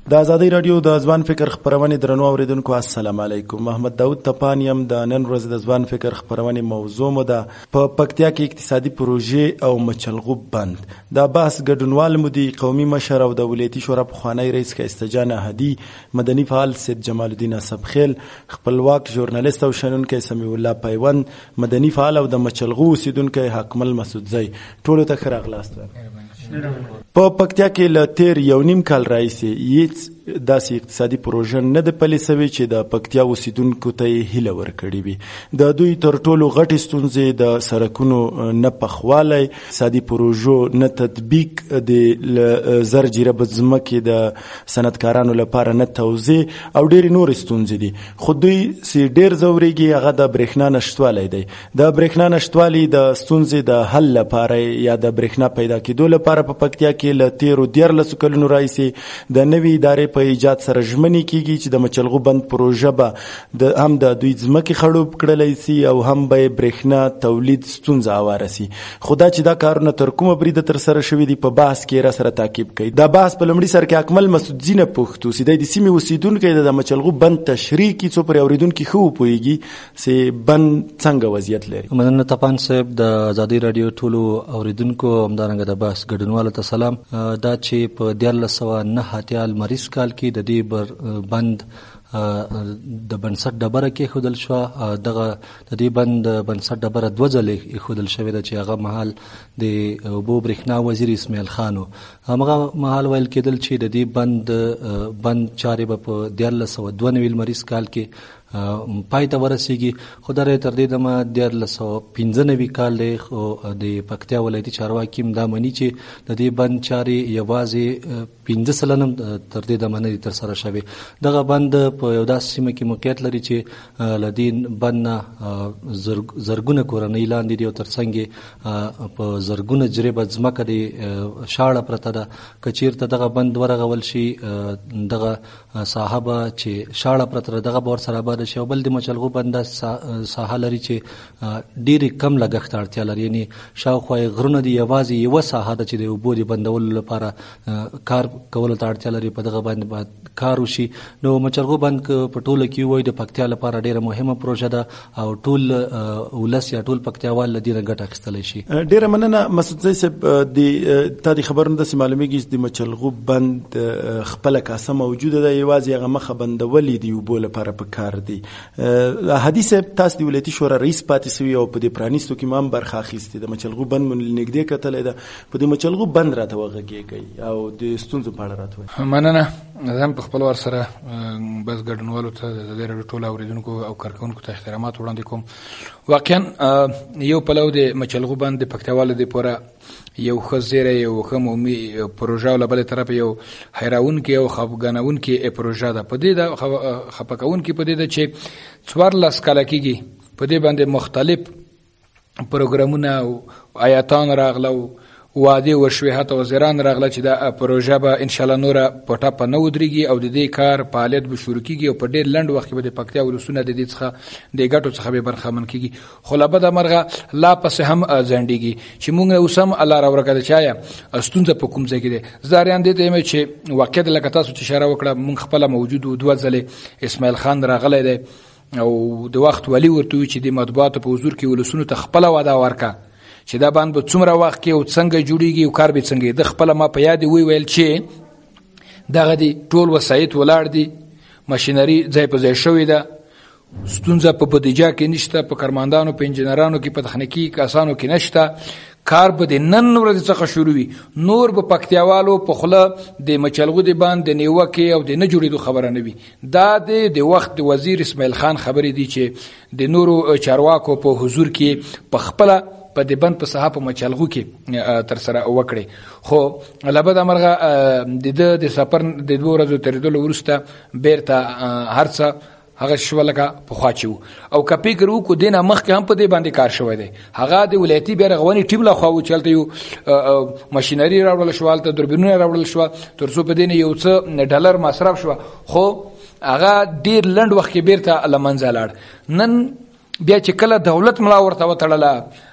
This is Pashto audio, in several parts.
د ازادۍ رادیو د ځوان فکر خپرونې درنو اوریدونکو السلام علیکم. محمد داود تپان یم. د نن ورځ د ځوان فکر خپرونې موضوع مو ده په پکتیا کې اقتصادي پروژې او مچلغوب بند. دا بحث ګډونوال مو دي قومي مشر او د ولایتي شورا پخوانی رئیس ښایسته جان احدي، مدني فعال سید جمال الدین اصفخیل، خپلواک ژورنالیست او شنونکی سمیع الله پیوند، مدني فعال او د مچلغو اوسیدونکی حکمل مسعودزی. ټولو ته ښه راغلاست. په پکتیا کې له تیر یو نیم کال راهیسې هیڅ داسې اقتصادي پروژه نه ده پلې سوې چې د پکتیا اوسیدونکو ته یې هیله ورکړې وي. د دوی تر ټولو غټې ستونزې د سړکونو نه پخوالی، اقتصادي پروژو نه تطبیق، د زر جریبه ځمکې د صنعتکارانو لپاره نه توزیع او ډېرې نورې ستونزې دي. خو دوی چې ډېر ځورېږي هغه د برېښنا نشتوالی دی. د برېښنا نشتوالی د ستونزې د حل لپاره یا د برېښنا پیدا کېدو لپاره په پکتیا کې له تیرو 14 کلونو راهیسې د نوې ادارې په ایجاد سره ژمنې کیږي چې د مچلغو بند پروژه به هم د دوی ځمکې خړوب کړلی سي او هم به برېښنا تولید ستونزه هواره سي. خو دا چې دا کارونه تر کومه بریده ترسره شوي دي په بحث کې را سره تعقیب کوي. دا بحث په لومړي سر کې حکمل مسعودزی نه پوښتو چې دی د سیمې اوسیدونکی د مچلغو بند تشریح کړي، څو پرې اورېدونکي ښه وپوهېږي چې بند څنګه وضعیت لري. مننه تپان صاحب. د ازادۍ راډیو ټولو اورېدونکو همدارنګه د بحث ګډونوالو ته سلام. دا چې په 1409 لمریز کال کې د دې بند د بنسټ ډبره کېښودل شوه. دغه د دې بند بنسټ ډبره 2 ځلې ایښودل شوې ده چې هغه مهال د اوبو برېښنا وزیر اسماعیل خان و. همغه مهال ویل کېدل چې د دې بند چارې به په 1492 لمریز کال کې پای ته ورسیږي. خو دا تر دې دمه 1495 کال دی. خو د پکتیا ولایتي چارواکي هم دا مني چې د دې بند چارې یوازې 15 سلنه تر دې دمه نه دي ترسره شوې. دغه بند په یو داسې سیمه کې موقعیت لري چې له دې بند نه زرګونه کورنۍ لاندې دي او ترڅنګ په زرګونه جریبه ځمکه د شاړه پرته ده. که چېرته دغه بند ورغول شي دغه ساحه به چې شاړه پرته ده دغه به ورسره آباده شي. او بل د مچلغو بند ساحه لري چې ډېرې کم لګښت ته اړتیا لري، یعنې شاوخوا یې غرونه دي، یوازې یوه ساحه ده چې د اوبو د بندولو لپاره کار کولو ته اړتیا لري. په دغه باندې باید کار وشي. نو مچلغو بند په ټوله کې ووایي د پکتیا لپاره ډېره مهمه پروژه ده او ټول ولس یا ټول پکتیاوال له دې نه ګټه اخیستلی شي. ډېره مننه مسعودزی صاحب. تا د خبرونو داسې معلومیږي چې د مچلغو بند خپله کاسه موجوده ده، یوازې هغه مخه بندولې د اوبو لپاره په کار دی. احدي صاحب، تاسو د ولایتي شورا رئیس پاتې سوي او په دې پرانیستو کې هم برخه اخیستې. د مچلغو بند مو نږدې کتلی ده. په دې مچلغو بند راته وغږېږئ او د ستونزو په اړه راته وایئ. مننه. زه هم په خپل ور سره بس ګډونوالو ته د ازادۍ راډیو ټولو اورېدونکو او کارکوونکو ته احترامات وړاندې کوم. واقعا یو پلو د مچلغو بند د پکتیاوالو دپاره یو ښه زیری، یو ښه مومي پروژه او له بلې طرفه یو حیرانوونکې او خفګانوونکې پروژه ده. په دې ده خفه کوونکې په دې ده چې 14 کاله کېږي په دې باندې مختلف پروګرامونه او آیاتان راغله او وعدې وشوې، حتی وزیران راغله چې دا پروژه به انشاءالله نوره په ټپه نه ودرېږي او د دې کار فعالیت به شروع کېږي او په ډېر لنډ وخت کې به د پکتیا ولسونه د دې څخه د ګټو څخه به برخمن کېږي. خو له بده مرغه لا پسې هم ځنډېږي چې موږ اوس هم الله راورکه ده چې آیا ستونزه په کوم ځای کې دی. زه اریان دې ته یم چې واقعیت لکه تاسو چې اشاره وکړه موږ خپله موجود و 2 ځلې اسماعیل خان راغلی دی او د وخت ولي ورته وي چې د مطبوعاتو په حضور کې ولسونو ته خپله وعده ورکړه چې دا باندې به څومره وخت کې او څنګه جوړیږي او کار به څنګه. د خپله ما په یاد ویل چې دغه دي ټول وسایط ولاړ دي، ماشینري ځای په ځای شوې ده، ستونزه په بودیجه کې نشته، په کارمندانو په انجینرانو کې په تخنیکي کسانو کې نشته. کار به د نن ورځې څخه شروع وي. نور به پکتیاوالو په خوله د مچلغو د بند د نیوکې او د نه جوړېدو خبره نه وي. دا د وخت د وزیر اسماعیل خان خبرې دي چې د نورو چارواکو په حضور کې په خپله په دې بند په ساحه په مچلغو کې تر سره وکړي. خو له بده مرغه د سفر د 2 ورځو تېرېدلو وروسته بیرته هر څه هغه شو لکه پخوا چې وو. او که فکر وکړو دې نه مخکې هم په دې باندې کار شوی دی. هغه د ولایتي بیا رغونې ټیم له خوا و چې هلته یو ماشینري راوړل شوه، هلته دوربینونه راوړل شوه تر څو په دې نه یو څه ډالر مصرف شوه. خو هغه ډېر لنډ وخت کې بیرته له منځه لاړ. نن بیا چې کله دولت ملا ورته وتړله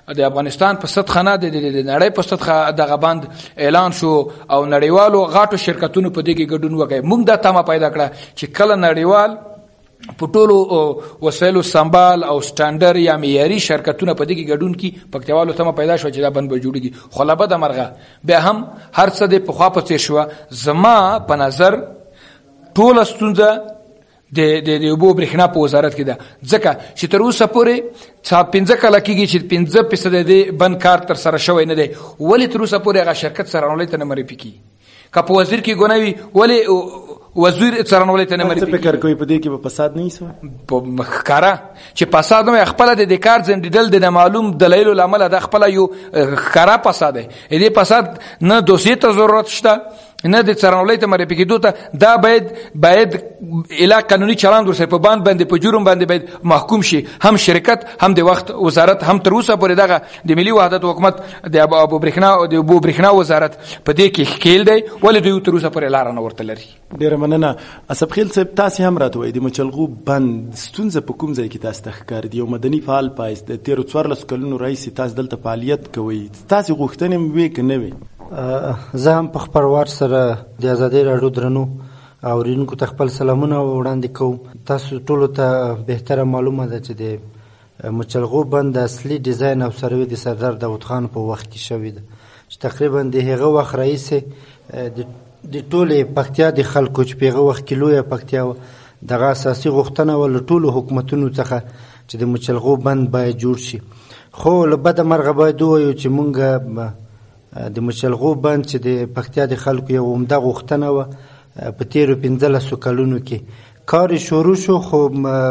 د افغانستان په سطح نه د نړۍ په سطح دغه بند اعلان شو او نړیوالو غاټو شرکتونو په دې کې ګډون وکړي. موږ دا تمه پیدا کړه چې کله نړیوال په ټولو وسایلو سمبال او سټانډرډ یا معیاري شرکتونه په دې کې ګډون کی، پکتیوالو تمه پیدا شو چې دا بند به جوړیږي. خو لبد مرغه بیا هم هر څه د پخوا په څیر شو. زما په نظر ټول ستونزه د اوبو برېښنا په وزارت کې ده، ځکه چې تر اوسه پورې 15 کاله کېږي چې 15% د بند کار تر سره شوی نه دی. ولې تر اوسه پورې هغه شرکت څارنوالۍ ته نه معرفي کېږي؟ که په وزیر کې ګناه وي ولې وزیر څارنوالۍ ته نه معرفي کېږي؟ فکر کوي په دې کې به فساد نه وي؟ په ښکاره چې فساد نه وي، خپله د کار ځنډېدل د نامعلوم دلایلو له امله دا خپله یو ښکاره فساد دی. دې فساد نه دوسیې ته ضرورت شته نه د څارنوالۍ ته معرفي کېدو ته. دا باید اله قانوني چلند ورسره په باندې په جرم باندې باید محکوم شي، هم شرکت هم د وخت وزارت هم تر اوسه پورې دغه د ملي وحدت حکومت د اوبو برېښنا وزارت په دې کې ښکیل دی. ولې دوی تر اوسه پورې لاره نه ورته لري؟ ډېره مننه. اسب خیل صاحب، تاسې هم راته وایئ د مچلغو بند ستونزه په کوم ځای کې تاسو ته ښکاري؟ یو مدني فعال پایست د تېرو 14 کلونو راهیسې تاسو دلته فعالیت کوئ، تاسې غوښتنې وې که نه وې؟ زه هم په خپرواټ سره د ازادۍ راډیو درنو اورېدونکو ته خپل سلامونه وړاندې کوم. تاسو ټولو ته بهتره معلومه ده چې د مچلغو بند د اصلي ډیزاین او سروې د سردار داود خان په وخت کې شوې ده، چې تقریبا د هغه وخت راهیسې د ټولې پکتیا د خلکو چې په هغه وخت کې لویه پکتیا وه، دغه اساسي غوښتنه وه له ټولو حکومتونو څخه چې د مچلغو بند باید جوړ شي. خو له بده مرغه باید ووایو چې مونږ د مچلغو بند چې د پکتیا د خلکو یو عمده غوښتنه وه، په تېرو 15 کلونو کې کار شروع شو، خو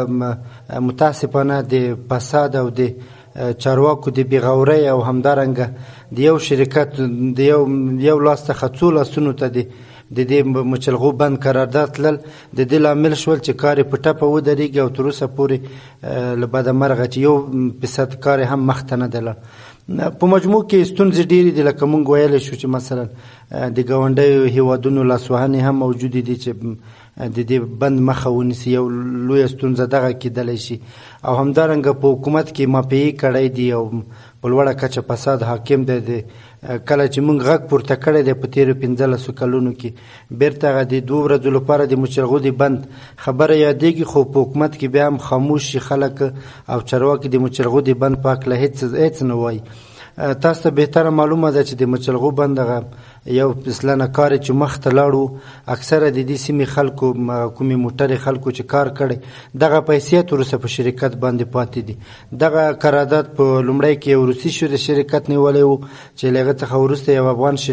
متاسفانه د فساد او د چارواکو د بېغورۍ او همدارنګه د یو شرکت د یو لاس څخه څو لاسونو ته د دې مچلغو بند قرارداد تلل د دې لامل شول چې کار یې په ټپه ودرېږي او تر اوسه پورې له بده مرغه چې 1% کار هم مخته نه دی. په مجموع کې ستونزې ډېرې دي، لکه مونږ ویلی شو چې مثلا د ګاونډیو هیوادونو لاسوهنې هم موجودې دي چې د دې بند مخه ونیسي. یو لویه ستونزه دغه کېدلی شي. او همدارنګه په حکومت کې مافیایي کړی دي او په لوړه کچه فساد حاکم دی. کله چې موږ غږ پورته کړی دی په تېرو 15 کلونو کې، بیرته هغه د 2 ورځو لپاره د مچلغو د بند خبره یادېږي، خو په حکومت کې بیا هم خاموش شي خلک او چارواکي د مچلغو د بند په هکله هېڅ نه وایي. تاسو ته بهتره معلومه ده چې د مچلغو بند هغه یو پسلنه کار چې مخته لاړو، اکثره د دې سیمې خلکو کومې موټرې خلکو چې کار کړی دغه پیسې وروسته په شرکت باندې پاتې دي. دغه قرارداد په لومړی کې یو روسي شرکت نیولی و چې له هغه څخه وروسته یو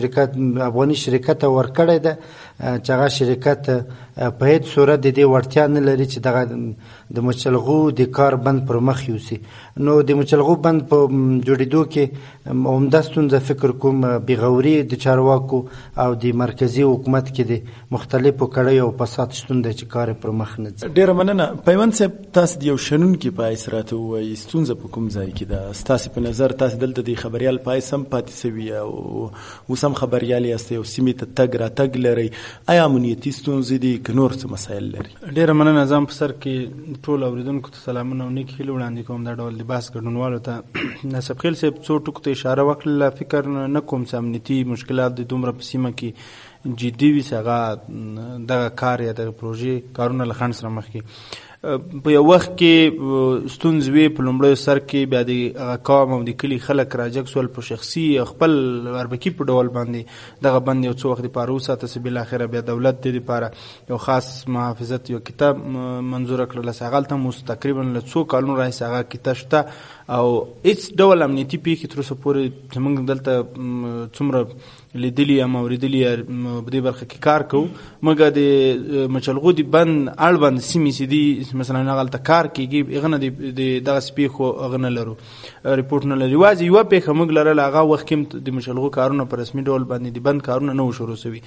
افغاني شرکت ورکړی ده، چې هغه شرکت په هیڅ صورت د دې وړتیا نه لري چې دغه د مچلغو د کار بند پر مخ یوسي. نو د مچلغو بند په جوړېدو کې عمده ستونزه فکر کوم بېغوري د چارواکو او د مرکزي حکومت کې د مختلفو کړیو او فساد شتون دی چې کار پر مخ نه ځي. ډېره مننه. پیوند صاحب، تاسو د یو شنونکي په حیث راته ووایئ ستونزه په کوم ځای کې ده؟ ستاسې په نظر تاسو دلته د خبریال په حیث هم پاتې سوي او اوس هم خبریال یاستئ او سیمې ته تګ راتګ لرئ، آیا امنیتي ستونزې دي که نور څه مسایل لري؟ ډېره مننه. زه هم په سر کې ټول اورېدونکو ته سلامونه او نیک هیلې وړاندې کوم دا ډول د بحث ګډونوالو ته. نصب خیل صاحب څو ټکو ته اشاره وکړله. فکر نه کوم چې امنیتي مشکلات د دومره په سیمه کې جدي وي چې هغه دغه کار یا دغه پروژې کارونه له خنډ سره مخ کړي. په یو وخت کې ستونزې وې په لومړیو سر کې، بیا د قوم او د کلي خلک راجګ سول په شخصي خپل اربکي په ډول باندې دغه بند یو څو وخت دپاره وساته چې بالاخره بیا دولت دې دپاره یو خاص محافظت یو کتاب منظوره کړله. هغلته هم اوس تقریبا له څو کلونو راهیسې هغه کتاب شته او هېڅ ډول امنیتي پیښې تر اوسه پورې زموږ دلته څومره لیدلي یا اوریدلي په دې برخه کې کار کوو، مګر د مچلغو د بند اړوند سیمې چې دي مثلا هغلته کار کېږي هغه نه د دغسې پیښو هغه نه لرو، ریپورټ نه لرو. یوازې یوه پیښه موږ لرله، هغه وخت کې د مچلغو کارونه په رسمي ډول باندې د بند کارونه نه وو شروع سوي.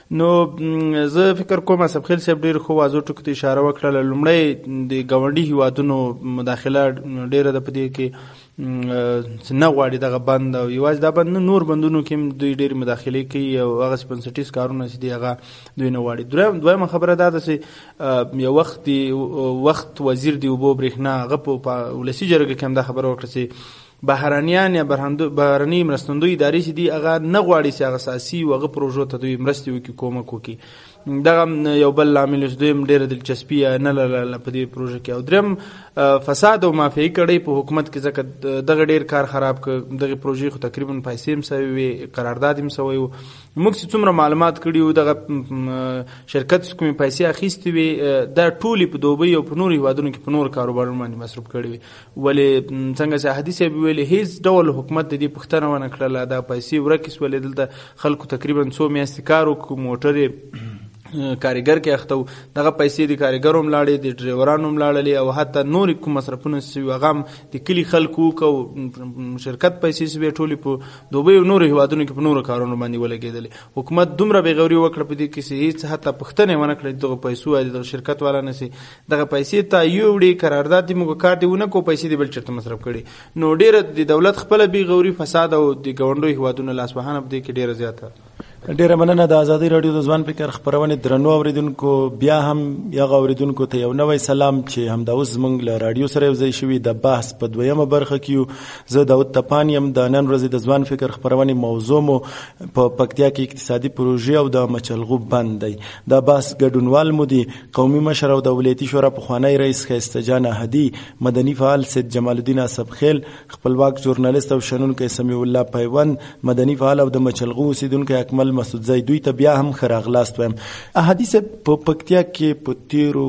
نو زه فکر کوم اسب خیل صاحب ډېر ښه واضح ټکو ته اشاره وکړله. لومړی د ګاونډي هیوادونو مداخله ډېره ده په دې کې نه غواړي دغه بند، او یوازې دا بند نه نور بندونو کې هم دوی ډېرې مداخلې کوي او هغسې بنسټیز کارونه چې دي هغه دوی نه غواړي. دویمه خبره دا ده چې یو وخت وزیر د اوبو برېښنا هغه په ولسي جرګه کې هم دا خبره وکړه چې بهرانیان یا بهرني مرستندوی ادارې چې دي هغه نه غواړي چې هغه اساسي او هغه پروژو ته دوی مرستې وکړي کومک وکړي. دغه یو بل لامل چې دویم ډېره دلچسپي نه لرله په دې پروژه کې. او دریم فساد او مافیایي کړۍ په حکومت کې ځکه دغه ډېر کار خراب کړ. دغه پروژې خو تقریبا پیسې هم سوي وي، قرارداد هم سوی و. موږ چې څومره معلومات کړي وو دغه شرکت کومې پیسې اخیستې وي دا ټولې په دوبۍ او په نورو هېوادونو کې په نورو کاروبارونو باندې مصرف کړي وي. ولې څنګه چې حدیث صاحب ویلې هیڅ ډول حکومت د دې پوښتنه ونه کړله دا پیسې ورکې سولې. دلته خلکو تقریبا 100 میاشتې کار وکړو، موټرې کاریګر کې اخته و، دغه پیسې د کاریګرو هم لاړې، د ډریورانو هم لاړلې او حتی نورې کوم مصرفونه چې هغه هم د کلي خلکو وکړو. شرکت پیسې چې به ټولې په دوبۍ او نورو هېوادونو کې په نورو کارونو باندې ولګېدلې. حکومت دومره بېغوري وکړه په دې کې چې هېڅ حتی پوښتنه ونه کړه دغه پیسو دغه شرکت والا نه سي دغه پیسې ته یوړې قرارداد دې موږ کار دې ونه کړو، پیسې دې بل چېرته مصرف کړي. نو ډېره د دولت خپله بېغوري، فساد او د ګاونډیو هېوادونو لاسوهنه په دې کې ډېره زیاته. ډیره مننه. د ازادي رادیو د ځوان فکر خبرونه درنو اوریدونکو، بیا هم یغه اوریدونکو ته یو نوې سلام چې هم د اوس زمنګ له رادیو سره یو ځای شوی د بحث په دویمه برخه کې. زه داود تپان یم. د نن ورځې د ځوان فکر خبرونه موضوع مو په پکتیا کې اقتصادي پروژې او د مچلغوب بند دی. د بحث ګډونوال مو دي قومي مشر او د ولایتي شورا پخوانی رئیس خیسته جان احدي، مدني فعال سید جمال الدین اسبخیل، خپلواک ژورنالیست او شنونکی سمیع الله پیوند، مدني فعال او د مچلغو اوسیدونکی اکمل مسعود زئی، دوی ته بیا هم ښه راغلاست وایم. احادیث په پکتیا کې په تیرو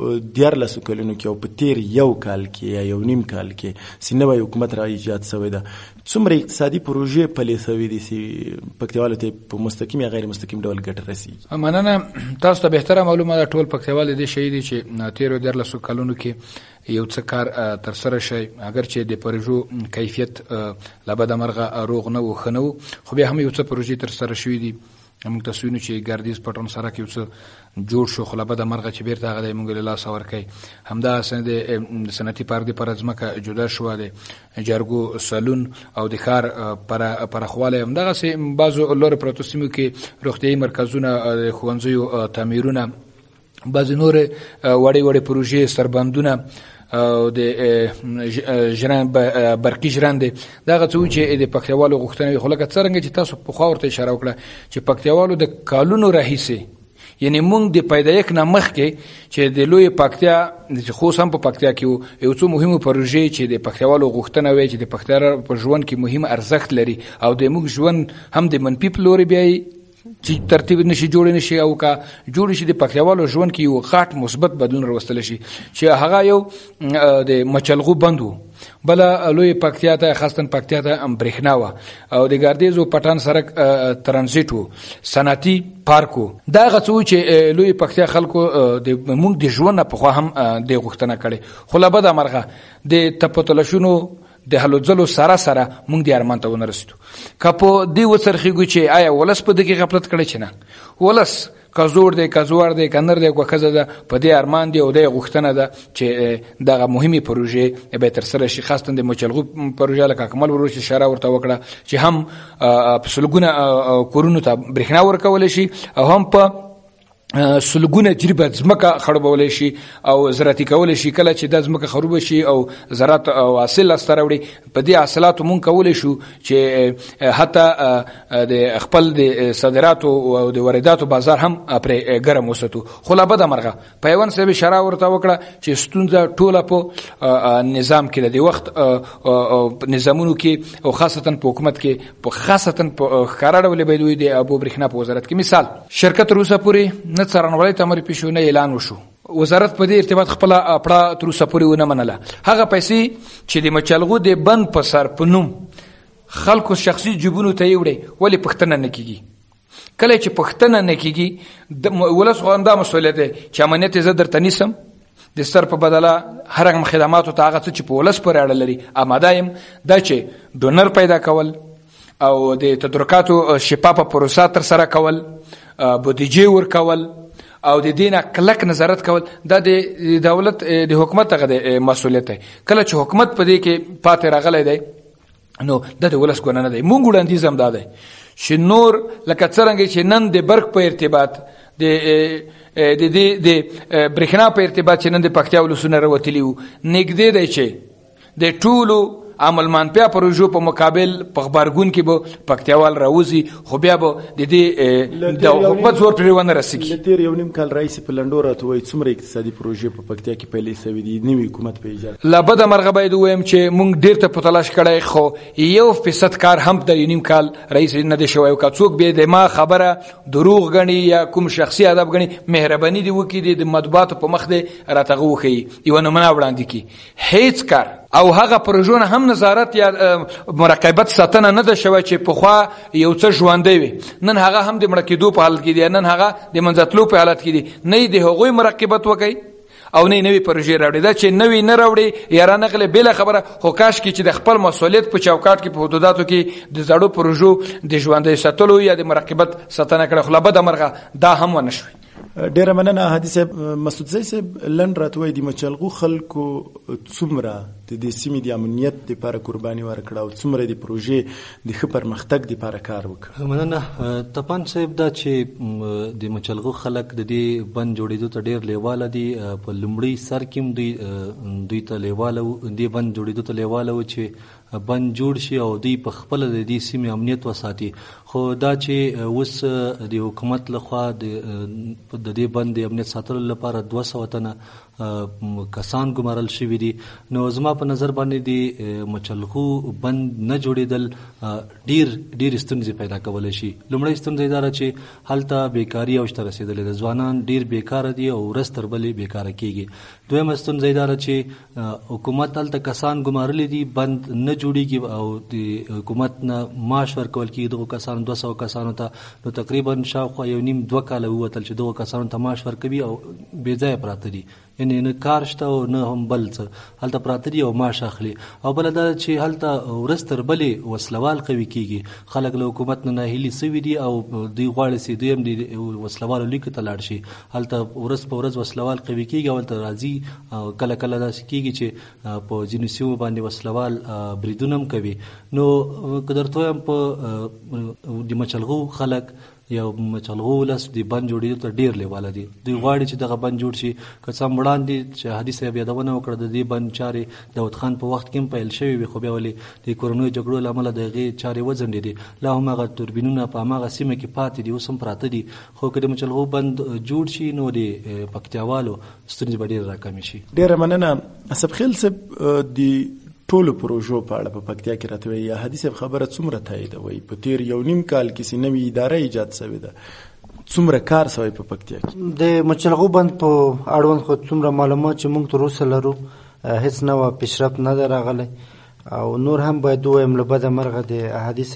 14 کلونو کې او په تیر یو کال کې یا یو نیم کال کې چې نوی حکومت را ایجاد شوی ده، څومره اقتصادي پروژې پلې شوي دي چې پکتیوالو ته په مستقیم یا غیر مستقیم ډول ګټه رسیږي؟ مننه. تاسو ته بهتره معلومه ده ټول پکتیوال دې شي دي چې تیرو 14 کلونو کې یو څه کار تر سره شي، اگر چې د پروژو کیفیت لبد مرغه روغ نه و خنو، خو بیا هم یو څه پروژې تر سره شوي دي. موږ تاسو وینو چې ګردیز پټن سره کې یو څه جوړ شو، خو لبد مرغه چې بیرته هغه د موږ له لاس ورکړي. همدا د صنعتي پارک د پر ځمکه جدا شو، د جرګو سالون او د ښار پراخوالی همدغه سي بعضو لور پروتو سیمو کې روغتیايي مرکزونه، ښوونځیو تعمیرونه، بعضې نورې وړې وړې پروژې، سربندونه او د برقي ژرندې، دغه څه چې د پکتیوالو غوښتنې خو لکه څرنګه چې تاسو پخوا ورته اشاره وکړه چې پکتیوالو د کالونو راهیسې، یعنی موږ د پیدایښت نه مخکې چې د لوی پکتیا خصوصا هم په پکتیا کې یو څو مهمو پروژې چې د پکتیوالو غوښتنه وی چې د پکتیا په ژوند کې مهم ارزښت لري او د موږ ژوند هم د منفي په لوري بیایي چې ترتیب نشي جوړ نشي او کا جوړ شي د پکتیوالو ژوند کې یو غاټ مثبت بدلون راوستل شي چې هغه یو د مچلغو بندو بل لوی پکتیا ته خاصتن پکتیا ته برېښنا و او د ګردیز او پټان سړک ترانزیت و صنعتي پارکو دا غڅو چې لوی پکتیا خلکو د موږ د ژوند په خوا هم د غوښتنه کړي خو لا بد امرغه د تپتلشونو د هلو ځلو سره سره موږ د ارمان ته ونرسېدو. که په دې وڅرخېږو چې آیا ولس په دې کې غفلت کړی چې نه، ولس که زوړ دی که زوړ دی که نر دی که ښځه ده په دې ارمان دی او د غوښتنه ده چې دغه مهمې پروژې به ترسره شي، خاصتا د مچلغو پروژه لکه اکمل وروسته اشاره ورته وکړه چې هم په سلګونه کورونو ته برېښنا ورکولی شي او هم په سلګونه جریبه ځمکه خړوبولی شي او زراعتي کولی شي. کله چې دا ځمکه خروبه شي او زراعت او حاصل لاسته راوړي په دې حاصلاتو مونږ کولی شو چې حتی د خپل د صادراتو او د وارداتو بازار هم پرې ګرم وساتو. خو لا بده مرغه پیوند صاحب اشاره ورته وکړه چې ستونزه ټوله په نظام کې ده، د وخت نظامونو کې او خاصتا په حکومت کې په خاصتا په ښکاره ډول باید وي د آب و برېښنا په وزارت کې. مثال شرکت روسه پورې څارنوالۍ ته امر پیښ نه اعلان وشو، وزارت په دې ارتباط خپل اپړه تر اوسه پورې ونه منله. هغه پیسې چې د مچلغو د بند په سر په نوم خلکو شخصي جیبونو ته یې وړی، ولې پوښتنه نه کېږي؟ کله چې پوښتنه نه کېږي د ولس خو همدا مسؤلیت دی چې امنیت زه درته نیسم، د سر په بدله هر هغه خدماتو ته هغه څه چې په ولس پورې اړه لري اماده یم. دا چې ډونر پیدا کول او د تدارکاتو شفافه پروسه ترسره کول، بودیجه ورکول او د دینه کلک نظارت کول، دا د دولت د حکومت هغه مسؤلیت دی. کله چې حکومت په دې کې پاتې راغلی دی نو دا د ولس ګناه نه دی. مونږ وړاندیز هم دا دی چې نور لکه څرنګه چې نن د برق په ارتباط د برېښنا په ارتباط چې نن د پکتیا ولسونه راوتلي وو، نږدې دی چې د ټولو عمل منفیا پروژو په مقابل په خبرګون کې به پکتیاوال راوځي خو بیا به د دې د حکومت زور پرې ونه رسېږي. تیر یو نیم کال راهیسې په لنډو راته وایي څومره اقتصادي پروژې په پکتیا کې پیلې سوي دي نوي حکومت په ایجاد؟ لا بده مرغه باید ووایم چې موږ ډېر ته په تلاش کړی خو 1% کار هم د یو نیم کال راهیسې نه دی شوی. او که څوک بیا د ما خبره دروغ ګڼي یا کوم شخصي ادب ګڼي مهرباني دې وکړي د مطبوعاتو په مخ دې راته هغه وښیي یوه نمونه وړاندې کړي. هیڅ کار او هغه پروژونه هم نظارت یا مراقبت ساتنه نه ده شوی چې پخوا یو څه ژوندی وي، نن هغه هم د مړه کېدو په حالت کې دي، نن هغه د منځتلو په حالت کې دي. نه د هغوی مراقبت وکړي او نه نوې پروژې راوړي. دا چې نوې نه راوړي یا رانغلې بله خبره، خو کاش کې چې د خپل مسؤلیت په چوکاټ کې په حدوداتو کې د زړو پروژو د ژوندی ساتلو یا د مراقبت ساتنه کړه. خو لا بده مرغه دا هم ونه شوي. ډیره مننه حدیث صاحب. مسعود زی صاحب لنډ راته وایي د مچلغو خلکو څومره د دې سیمې د امنیت دپاره قرباني ورکړه او څومره د پروژې د ښه پرمختګ دپاره کار وکړ؟ مننه تپان صاحب. دا چې د مچلغو خلک د دې بند جوړېدو ته ډېر لیواله دي. په لومړي سر کې دوی ته لیواله دې بند جوړېدو ته لیواله و چې بند جوړ شي او دوی په خپله د دې سیمې امنیت وساتي. خو دا چې اوس د حکومت لخوا د دې بند د امنیت ساتلو لپاره 200 تنه کسان ګمارل شوي دي، نو زما په نظر باندې د مچلغو بند نه جوړېدل ډېر ستونزې پیدا کولی شي. لومړی ستونزه دا ده چې هلته بیکاري اوج ته رسېدلې ده، ځوانان ډېر بیکاره دي او ورځ تر بلې بیکاره کېږي. دویمه ستونزه دا ده چې حکومت هلته کسان ګمارلی دي، بند نه جوړېږي او د حکومت نه معاش ورکول کېږي دغو کسانو 200 کسانو ته. نو تقریبا شاوخوا 1.5-2 کاله ووتل چې دغو کسانو ته معاش ورکوي او بې ځایه پراته دي، یعنی نه کار شته او نه هم بل څه، هلته پراته دي او معاش اخلي. او بله دا چې هلته ورځ تر بلې وسلوال قوي کېږي، خلک له حکومت نه ناهیلي سوي دي او دوی غواړي چې دوی هم د وسلوالو لیکو ته لاړ شي. هلته ورځ په ورځ وسلوال قوي کېږي او هلته راځي او کله کله داسې کېږي چې په ځینو سیمو باندې وسلوال بریدونه هم کوي. نو که درته وایم په د مچلغو خلک یا مچلغو ولس د بند جوړېدو ته ډېر لیواله دي. دوی غواړي چې دغه بند جوړ شي. که څه هم وړاندې چې حدیث صاحب یادونه وکړه د دې بند چارې داود خان په وخت کې هم پیل شوي وي، خو بیا ولې د کورنیو جګړو له امله د هغې چارې وځنډېدې. لا هم هغه توربینونه په هماغه سیمه کې پاتې دي، اوس هم پراته دي. خو که د مچلغو بند جوړ شي نو د پکتیاوالو ستونزې به ډېرې راکمې شي. ډېره مننه. اسفخیل صاحب د ټولو پروژو په اړه په پکتیا کې راته وایي، حدیث صاحب خبره څومره تاییدوي؟ په تیر 1.5 کال کې چې نوې اداره ایجاد شوې ده، څومره کار شوی په پکتیا کې؟ د مچلغو بند په اړوند خو څومره معلومات چې موږ تر اوسه لرو هیڅ نوع پیشرفت نه ده راغلی. او نور هم باید ووایم له بده مرغه د حدیث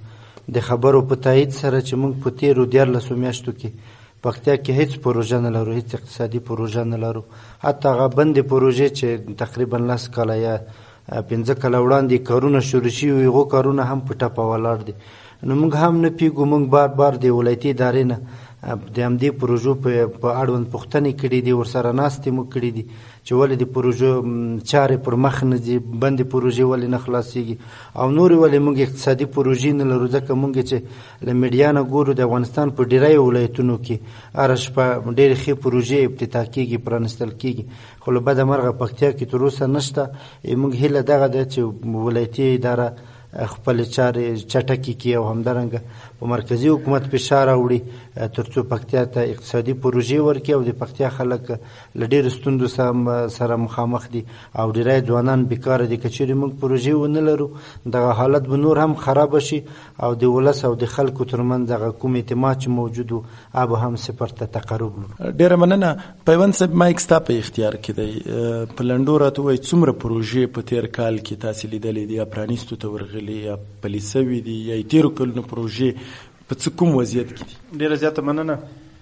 د خبرو په تایید سره چې موږ په تیرو 14 میاشتو کې پکتیا کې هیڅ پروژه نه لرو، هیڅ اقتصادي پروژه نه لرو. حتی هغه بندې پروژې چې تقریبا 10 کاله یا 15 کاله وړاندې کارونه شروع شوي، هغو کارونه هم په ټپه ولاړ دي. نو موږ هم نه پیږو، موږ بار بار د ولایتي ادارې نه د همدې پروژو په اړوند پوښتنې کړي دي، ورسره ناستې مو کړي دي چې ولې د پروژو چارې پر مخ نه ځي، بندې پروژې ولې نه خلاصېږي او نورې ولې موږ اقتصادي پروژې نه لرو. ځکه موږ چې له میډیا نه ګورو د افغانستان په ډېری ولایتونو کې هره شپه ډېرې ښې پروژې افتتاح کېږي، پرانستل کېږي، خو له بده مرغه پکتیا کې تر اوسه نشته. موږ هیله دغه ده چې ولایتي اداره خپل چارې چټکې کړي او همدارنګه په مرکزي حکومت فشار راوړي تر څو پکتیا ته اقتصادي پروژې ورکړي. او د پکتیا خلک له ډېرو ستونزو سره مخامخ دي او ډېری ځوانان بیکاره دي. که چېرې موږ پروژې ونه لرو دغه حالت به نور هم خرابه شي او د ولس او د خلکو ترمنځ دغه کوم اعتماد چې موجود و به هم صفر ته تقرب لرو. ډېره مننه. پیوند صاحب مایک ستا په اختیار کې دی. په لنډو راته ووایي څومره پروژې په تېر کال کې تاسې لیدلې دي یا پرانیستو ته ورغلي یا پلي سوي دي یا تېرو کلونو پروژې په څه کوم وضعیت کې دي؟ ډېره زیاته مننه.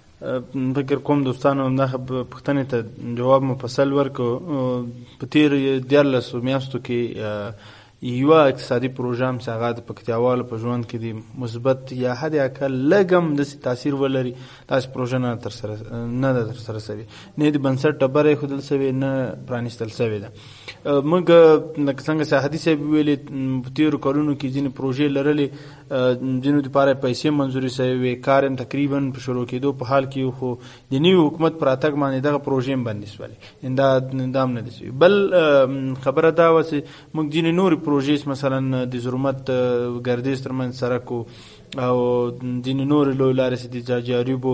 فکر کوم دوستانو همدغه پوښتنې ته جواب مفصل ورکړو. په تېرو 14 میاشتو کې یوه اقتصادي پروژه هم چې هغه د پکتیاوالو په ژوند کې د مثبت یا حد اقل لږ هم داسې تاثیر ولري، داسې پروژه نه ده ترسره سوې، نه د بنسټ ډبره ایښودل سوې، نه پرانیستل سوې ده. موږ لکه څنګه چې حدیث صاحب ویلې په تېرو کلونو کې ځینې پروژې لرلې، ځینو دپاره پیسې منظوري سوې وې، کار هم تقریبا په شروع کېدو په حال کې، خو د نوي حکومت په راتګ باندې دغه پروژې هم بندې سولې، دا هم نه دي سوې. بل خبره دا وه چې موږ ځینې نورې پروژې مثلا د زرمت ګردیز ترمنځ سړک او ځینې نورې لویې لارې د جاجاریبو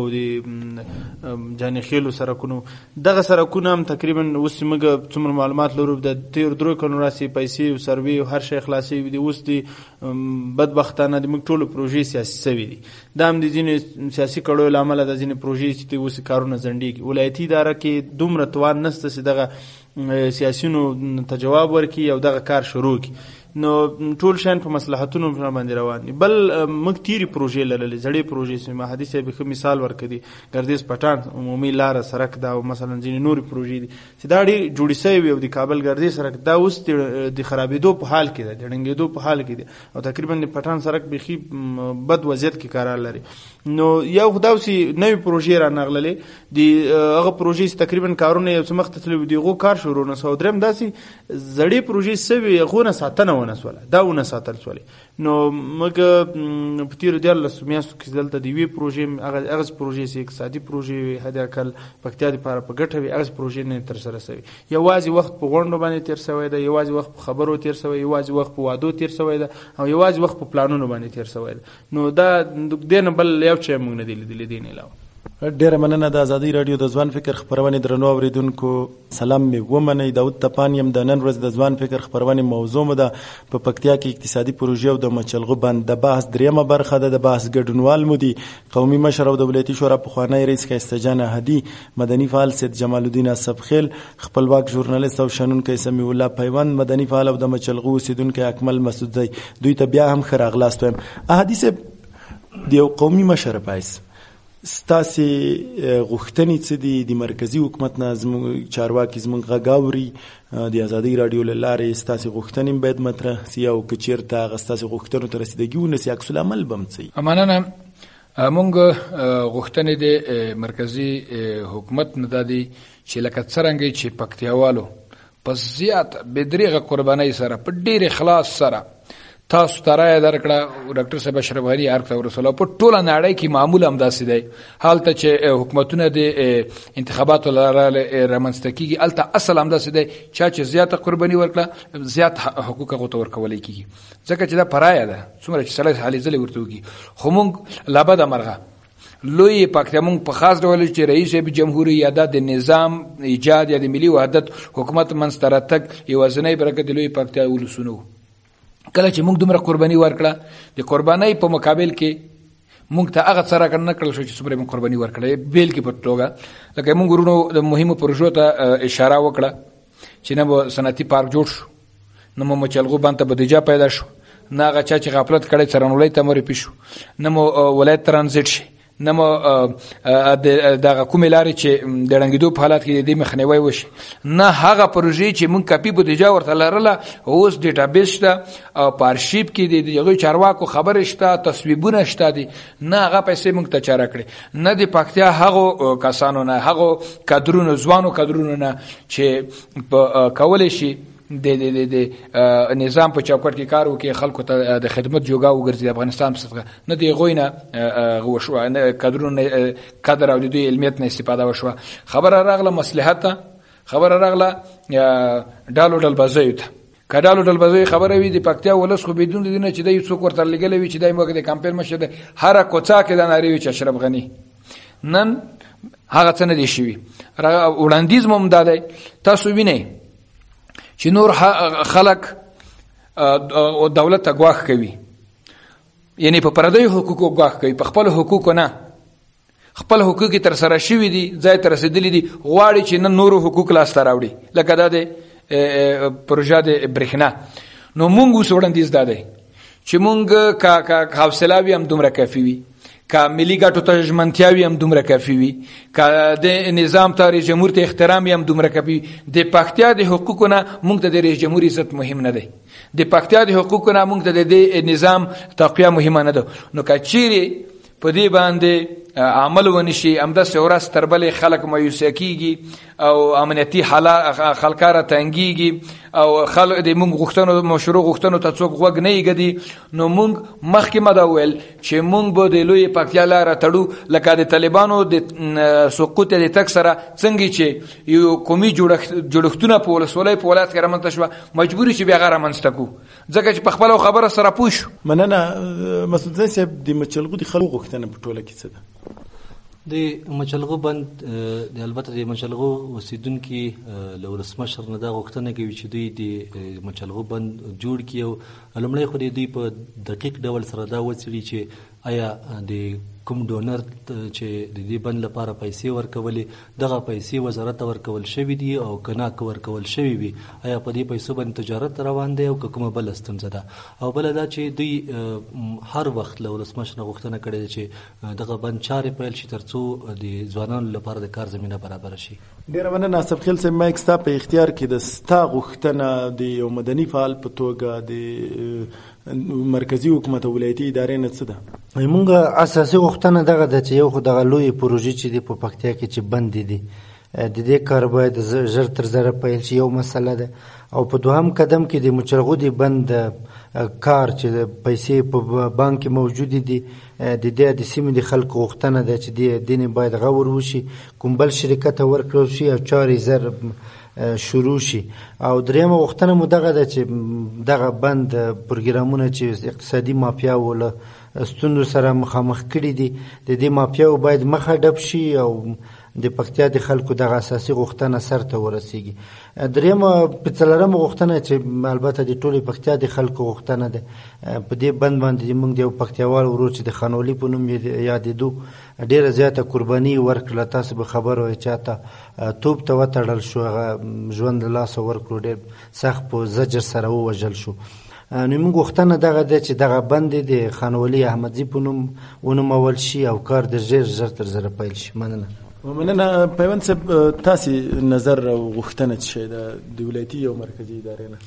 د جانخیلو سړکونو دغه سړکونه هم تقریبا اوس موږ څومره معلومات لرو د تېرو 3 کلونو راسې پیسې او سروې او هر شی خلاصوي دي. اوس د بدبختانه د موږ ټولو پروژې سیاسي سوي دي. دا هم د ځینې سیاسي کړیو له امله د ځینې پروژې چې اوس کارونه ځنډېږي. ولایتي اداره کې دومره توان نشته چې دغه سیاسیونو ته جواب ورکړي او دغه کار شروع کړي. نو ټول شان په مصلحتونو باندې روان دي. بل موږ تیری پروژې لرلې زړې پروژې چې مهدي صاحب ښه مثال ورکړي ګردیز پټان عمومي لاره سړک دا او مثلا ځینې نورې پروژې دي چې دا ډېرې جوړې سوي او د کابل ګردیز سړک دا اوس د خرابېدو په حال کې ده د ړنګېدو په حال کې ده او تقریبا د پټان سړک بیخي بد وضعیت کې قرار لري. نو یو خو داسې نوې پروژې رانغللې د هغه پروژې تقریبا کارونه یو څه مخته تللي دي هغو کار شروع نه سو. درېیم داسې زړې پروژې سوي هغو نه ساتنه دا ونه ساتل سولې. نو موږ په تیرو 14 میاشتو کې دلته د یوې پروژې هغه پروژې چې اقتصادي پروژې حد اقل پکتیا دپاره په ګټه وي هغه پروژې نه ترسره سوي. یوازې وخت په غونډو باندې تیر سوی ده، یوازې وخت په خبرو تیر سوی، یوازې وخت په وعدو تیر سوی ده او یوازې وخت په پلانونو باندې تیر سوی ده. نو دا دې نه بل یو څه موږ نه دی لیدلی دې نه علاوه. ډیره مننه. د ازادي رادیو د ځوان فکر خبرونه درنو اوریدونکو سلام می ومنئ. داود تپان یم. د نن ورځ د ځوان فکر خبرونه موضوع مو ده په پکتیا کې اقتصادي پروژې او د مچلغو بند د بحث دریمه برخه ده. د بحث ګډونوال مو دي قومي مشر او د ولایتي شورا پخوانی رئیس ښایسته جان هدي، مدني فعال سید جمال الدین اصفخیل، خپلواک ژورنالیست او شنونکی سمیع الله پیوند، مدني فعال او د مچلغو اوسیدونکی اکمل مسعودزی. دوی ته بیا هم ښه راغلاست وایم. احادي صاحب د یو قومي مشر پایس ستاسې غوښتنې څه دي؟ د مرکزي حکومت نه زموږ چارواکي زموږ غږ اوري، د ازادۍ رادیو له لارې ستاسې غوښتنې باید مطرح سي او که چېرته هغه ستاسې غوښتنو ته رسیدګي ونسي عکس العمل به هم څه؟ مننه. مونږ غوښتنې د مرکزي حکومت نه دا دي چې لکه څرنګه چې پکتیاوالو په زیات بېدریغه قربانۍ سره په ډېر اخلاص سره تاسو ته رایه درکړه، ډاکټر صاحب اشرف غني ارګ ته ورسوله. په ټوله نړۍ کې معمول همداسې دی. هلته چې حکومتونه د انتخاباتو له لارې رامنځته کېږي هلته اصل همداسې دی. چا چې زیاته قرباني ورکړه زیات حقوق هغو ته ورکولی کېږي ځکه چې دا په رایه ده څومره چې سړی هلې ځلې ورته وکړي. خو موږ لابده مرغه لوی پکتیا موږ په خاص ډول چې رئیس جمهوریت یا د نظام ایجاد یا د ملي وحدت حکومت منځته راتګ یوازینی برکت د لوی پکتیا ولسونو. کله چې موږ دومره قرباني ورکړه د قربانۍ په مقابل کې موږ ته هغه څه راکړه نه کړل شو چې څومره موږ قرباني ورکړه. بیلګې په توګه لکه موږ ورونو د مهمو پروژو ته اشاره وکړه چې نه به صنعتي پارک جوړ شو، نه مو مچلغو بند ته بودیجه پیدا شو، نه هغه چا چې غفلت کړی څرنولۍ ته معرفي شو، نه مو ولایت ترانزیت شي، نه مو دغه کومې لارې چې د ړنګېدو په حالت کې د دې مخنیوی وشي، نه هغه پروژې چې موږ کاپي بودیجه ورته لرله اوس ډیټابیس شته او په ارشیف کې د هغوی چارواکو خبرې شته، تصویبونه شته دي، نه هغه پیسې موږ ته چاره کړې، نه د پکتیا هغو کسانو نه هغو کادرونو ځوانو کادرونو نه چې کولی شي د نظام په چوکاټ کې کار وکړي، خلکو ته د خدمت جوګه وګرځي. افغانستان په صدقه نه د هغوی نه وشوه، نه کادر او د دوی علمیت نه استفاده وشوه. خبره راغله مصلحت ته، خبره راغله ډالو ډلبازیو ته. که ډالو ډلبازیو خبره وي د پکتیا ولس خو بدون د دې نه چې دی څوک ورته لګلی وي چې دی موږ د کمپین مشر دی هره کوڅه کې دا نارې وي چې اشرف غني. نن هغه څه نه دي شوي. وړاندیز مو هم دا دی، تاسو وینئ چې نور خلک دولت ته ګواښ کوي، یعنی په پردیو حقوقو ګواښ کوي، په خپل حقوقو نه. خپل حقوق تر سره شوي دي، ځای ته رسېدلي دي، غواړي چې نن نورو حقوق لاسته راوړي لکه دا د پروژه د برېښنا. نو مونږ اوس وړاندیز دا دی چې مونږ که حوصله وي هم دومره کافي وي، که ملي ګټو ته ژمنتیا وي هم دومره کافي وي، که د نظام ته رئیس جمهور ته احترام هم دومره کافي وي. د پکتیا د حقوقو نه موږ ته د رئیس جمهور عزت مهم نه دی، د پکتیا د حقوقو نه موږ ته د نظام تقویه مهمه نه ده. نو که چیرې په دې باندې عمل ونشي همداسې ورځ تر بلې خلک مایوسه کیږي او امنیتي حالات خلکاره تنګیږي او خلک د موږ غوښتنو مشروع غوښتنو ته څوک غوږ نه ایږدي. نو موږ مخکې مده وویل چې موږ به د لوی پکتیا لاره تړو لکه د طالبانو د سقوط د تک سره څنګه چې یو قومي جوړښتونه په ولسوالۍ په ولایت کې رامنځته شوه مجبوري چې بیا هغه رامنځته کړو ځکه چې په خپله خبره سره پوه شو. مننه مسعود زی صاحب، د مچلغو د خلکو غوښتنه په ټوله کې څه ده؟ د مچلغو بند البته د مچلغو اوسیدونکي له ولسمشر نه دا غوښتنه کوي چې دوی د مچلغو بند جوړ کړي او لومړی خو دوی په دقیق ډول سره دا وڅېړي چې آیا د کوم ډونر چې د دې بند لپاره پیسې ورکولې دغه پیسې وزارت ته ورکول شوي دي او که نه که ورکول شوي وي آیا په دې پیسو باندې تجارت روان دی او که کومه بله ستونزه ده. او بله دا چې دوی هر وخت له ولسمشر نه غوښتنه کړې ده چې دغه بند چارې پیل شي تر څو د ځوانانو لپاره د کار زمینه برابره شي. ډېره مننه ناصر خیل صاحب، مایک ستا په اختیار کې د ستا غوښتنه د یو مدني فعال په توګه د مرکزي حکومت او ولایتي ادارې نه څه ده؟ موږ اساسي غوښتنه دغه ده چې یو خو دغه لوی پروژې چې دي په پکتیا کې چې بند دي د دې کار باید ژر تر ژره پیل شي، یو مسله ده. او په دوهم قدم کې د مچلغو د بند کار چې پیسې په بانک کې موجود دي د دې د سیمې د خلکو غوښتنه ده چې د دې باید غور وشي، کوم بل شرکت ته ورکړل شي او چارې زر شروع شي. او دریمه غوښتنه مو دغه ده چې دغه بند پروګرامونه چې اقتصادي مافیاو له ستونزو سره مخامخ کړي دي د دې مافیاو باید مخه ډب شي او د پکتیا د خلکو دغه اساسي غوښتنه سرته ورسیږي. دریمه څلورمه غوښتنه چې البته د ټولې پکتیا د خلکو غوښتنه ده په دې بند باندې موږ د یو پکتیاوال ورور چې د خانولي په نوم یادېدو ډېره زیاته قرباني ورکړله. تاسو به خبر وئ چاته توپ ته وتړل شو، هغه ژوند له لاسه ورکړو، ډېر سخت په زجر سره ووژل شو. نو موږ غوښتنه دغه ده چې دغه بند د خانولي احمدزي په نوم ونومول شي او کار د ژر تر ژره پیل شي. مننه پیوند صاحب، تاسې نظر او غوښتنه څه شی ده د ولایتي او مرکزي ادارې نه؟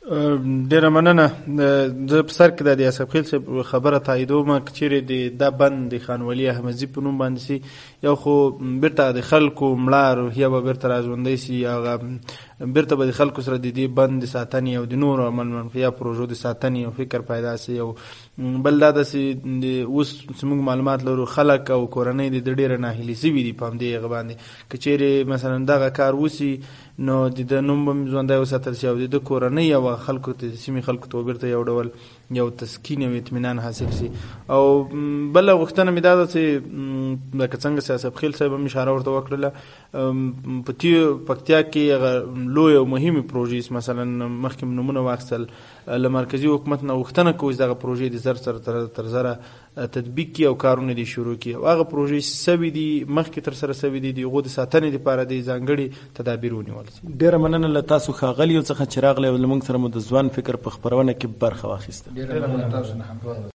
ډیره مننه. زه په سر کې د یاسر خیل صاحب خبره تاییدوم چې چیرې دا بند د خانولي احمدزي په نوم باندې سي یو خو بیرته د خلکو مړه روحیه به بیرته راژوندی سي، هغه بیرته به د خلکو سره د دې بند د ساتنې او د نورو عمل منفیه پروژو د ساتنې او فکر پیدا سي. او بل دا داسې اوس زموږ معلومات لرو خلک او کورنۍ د ډېره ناهیلي سوي دي په همدې هغه باندې که چیرې مثلا دغه کار وسي نو د نوم به ژوندی وساتل شي او د کورنۍ او خلکو ته سیمې خلکو ته بیرته یو ډول یو تسکین او اطمینان حاصل شي. او بله غوښتنه مې دا ده چې لکه څنګه سیاست خیل صاحب هم اشاره ورته وکړله په پکتیا کې هغه لوی او مهمې پروژې مثلا مخکې نومونه واخیستل له مرکزي حکومت نه غوښتنه کوي چې دغه پروژې د زر سره تر زره تطبیق کړي او کارونه دې شروع کړي او هغه پروژې سوي دي مخکې تر سره سوي دي د هغو د ساتنې دپاره د ځانګړي تدابیر ونیول شي. ډېره مننه له تاسو ښاغلیو څخه چې راغلی او له موږ سره مو د ځوان فکر په خپرونه کې برخه واخیسته.